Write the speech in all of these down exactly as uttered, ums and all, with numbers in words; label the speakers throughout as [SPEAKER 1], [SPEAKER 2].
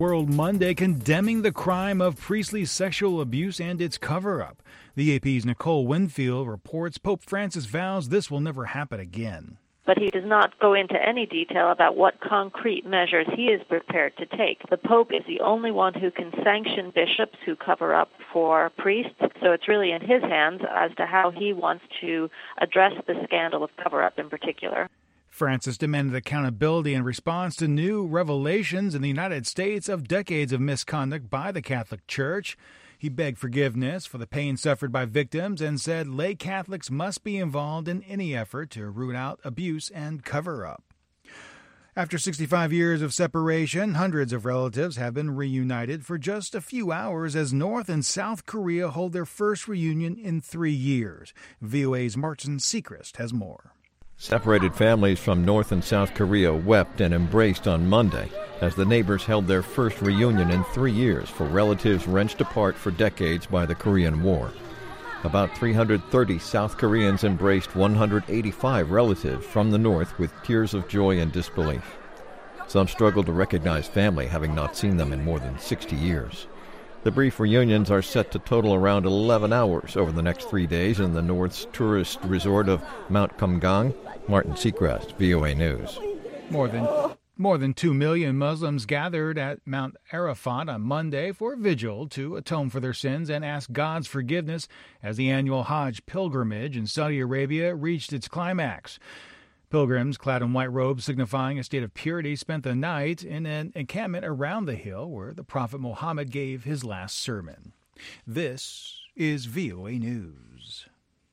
[SPEAKER 1] World Monday condemning the crime of Priestley's sexual abuse and its cover-up. The A P's Nicole Winfield reports Pope Francis vows this will never happen again.
[SPEAKER 2] But he does not go into any detail about what concrete measures he is prepared to take. The Pope is the only one who can sanction bishops who cover up for priests, so it's really in his hands as to how he wants to address the scandal of cover-up in particular.
[SPEAKER 1] Francis demanded accountability in response to new revelations in the United States of decades of misconduct by the Catholic Church. He begged forgiveness for the pain suffered by victims and said lay Catholics must be involved in any effort to root out abuse and cover-up. After sixty-five years of separation, hundreds of relatives have been reunited for just a few hours as North and South Korea hold their first reunion in three years. V O A's Martin Seacrest has more.
[SPEAKER 3] Separated families from North and South Korea wept and embraced on Monday as the neighbors held their first reunion in three years for relatives wrenched apart for decades by the Korean War. About three hundred thirty South Koreans embraced one hundred eighty-five relatives from the North with tears of joy and disbelief. Some struggled to recognize family, having not seen them in more than sixty years. The brief reunions are set to total around eleven hours over the next three days in the North's tourist resort of Mount Kumgang. Martin Seacrest, V O A News.
[SPEAKER 1] More than more than two million Muslims gathered at Mount Arafat on Monday for a vigil to atone for their sins and ask God's forgiveness as the annual Hajj pilgrimage in Saudi Arabia reached its climax. Pilgrims, clad in white robes signifying a state of purity, spent the night in an encampment around the hill where the Prophet Muhammad gave his last sermon. This is V O A News.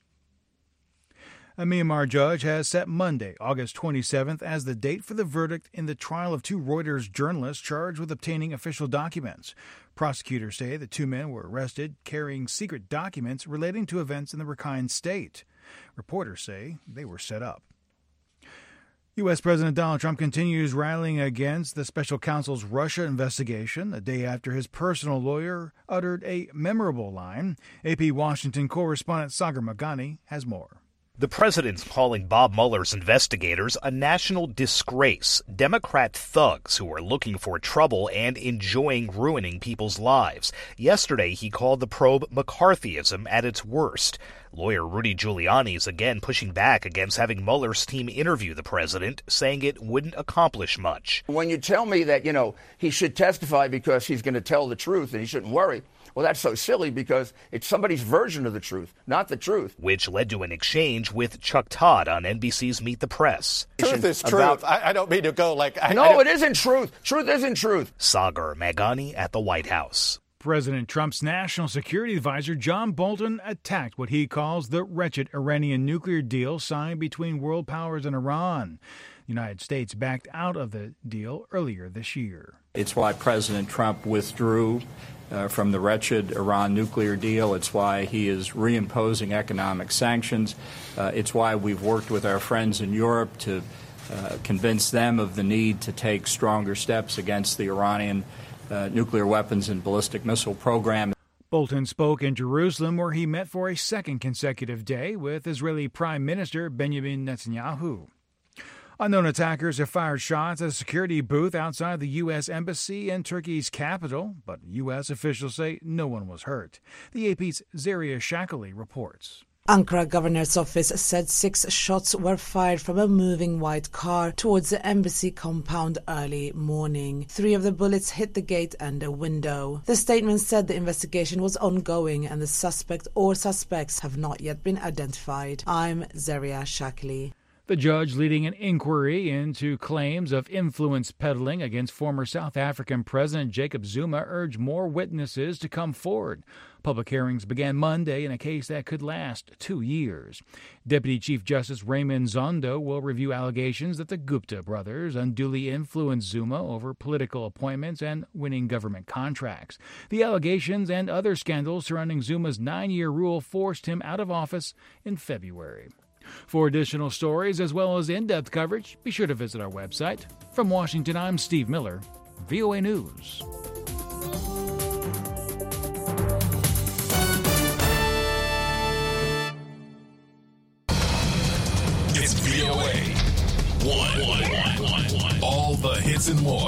[SPEAKER 1] A Myanmar judge has set Monday, August twenty-seventh, as the date for the verdict in the trial of two Reuters journalists charged with obtaining official documents. Prosecutors say the two men were arrested carrying secret documents relating to events in the Rakhine state. Reporters say they were set up. U S. President Donald Trump continues rallying against the special counsel's Russia investigation a day after his personal lawyer uttered a memorable line. A P Washington correspondent Sagar Meghani has more.
[SPEAKER 4] The president's calling Bob Mueller's investigators a national disgrace, Democrat thugs who are looking for trouble and enjoying ruining people's lives. Yesterday, he called the probe McCarthyism at its worst. Lawyer Rudy Giuliani is again pushing back against having Mueller's team interview the president, saying it wouldn't accomplish much.
[SPEAKER 5] When you tell me that, you know, he should testify because he's going to tell the truth and he shouldn't worry, well, that's so silly because it's somebody's version of the truth, not the truth.
[SPEAKER 4] Which led to an exchange with Chuck Todd on N B C's Meet the Press.
[SPEAKER 6] Truth is truth.
[SPEAKER 5] About,
[SPEAKER 6] I, I don't mean to go like... I,
[SPEAKER 5] no,
[SPEAKER 6] I
[SPEAKER 5] it isn't truth. Truth isn't truth.
[SPEAKER 4] Sagar Meghani at the White House.
[SPEAKER 1] President Trump's national security advisor John Bolton attacked what he calls the wretched Iranian nuclear deal signed between world powers and Iran. The United States backed out of the deal earlier this year.
[SPEAKER 7] It's why President Trump withdrew uh, from the wretched Iran nuclear deal. It's why he is reimposing economic sanctions. Uh, it's why we've worked with our friends in Europe to uh, convince them of the need to take stronger steps against the Iranian uh, nuclear weapons and ballistic missile program.
[SPEAKER 1] Bolton spoke in Jerusalem, where he met for a second consecutive day with Israeli Prime Minister Benjamin Netanyahu. Unknown attackers have fired shots at a security booth outside the U S. Embassy in Turkey's capital, but U S officials say no one was hurt. The A P's Zaria Shakali reports.
[SPEAKER 8] Ankara governor's office said six shots were fired from a moving white car towards the embassy compound early morning. Three of the bullets hit the gate and a window. The statement said the investigation was ongoing and the suspect or suspects have not yet been identified. I'm Zaria Shakali.
[SPEAKER 1] The judge leading an inquiry into claims of influence peddling against former South African President Jacob Zuma urged more witnesses to come forward. Public hearings began Monday in a case that could last two years. Deputy Chief Justice Raymond Zondo will review allegations that the Gupta brothers unduly influenced Zuma over political appointments and winning government contracts. The allegations and other scandals surrounding Zuma's nine-year rule forced him out of office in February. For additional stories as well as in-depth coverage, be sure to visit our website. From Washington, I'm Steve Miller, V O A News.
[SPEAKER 9] It's V O A. One, one, one, one, one. All the hits and more.